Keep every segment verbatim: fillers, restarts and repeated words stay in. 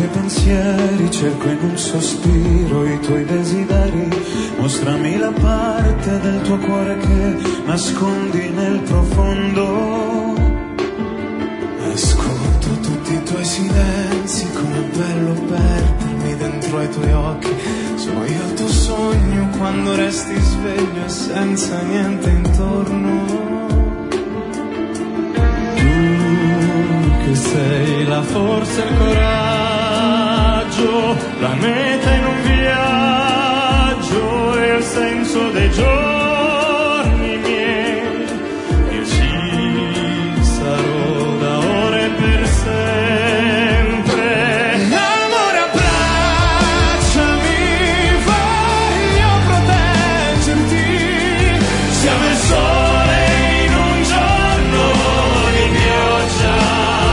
tuoi pensieri, cerco in un sospiro i tuoi desideri. Mostrami la parte del tuo cuore che nascondi nel profondo. Ascolto tutti i tuoi silenzi, com'è bello perdermi dentro ai tuoi occhi. Sono io il tuo sogno quando resti sveglio e senza niente intorno. Che sei la forza e il coraggio, la meta in un viaggio e il senso dei giorni miei. Io ci sarò da ora e per sempre. Amore, abbracciami, voglio proteggerti. Siamo il sole in un giorno di pioggia.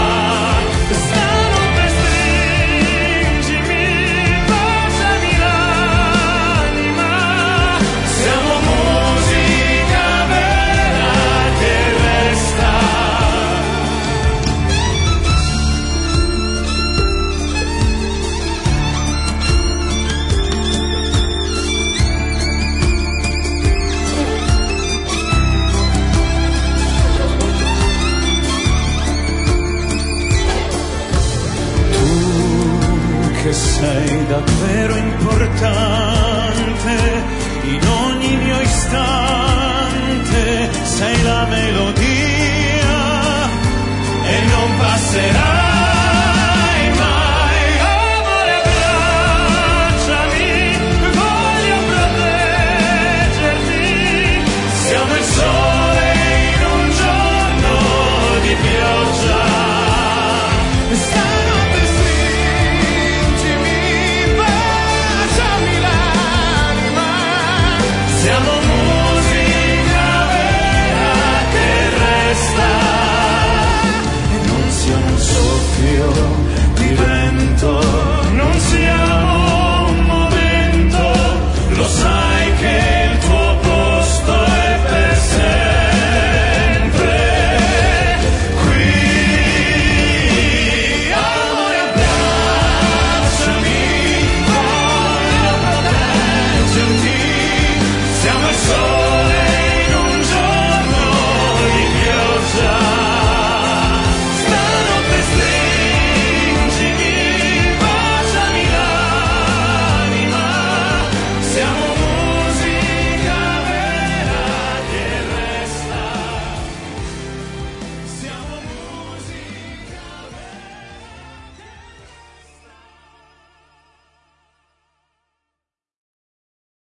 Sei davvero importante in ogni mio istante, sei la melodia e non passerà.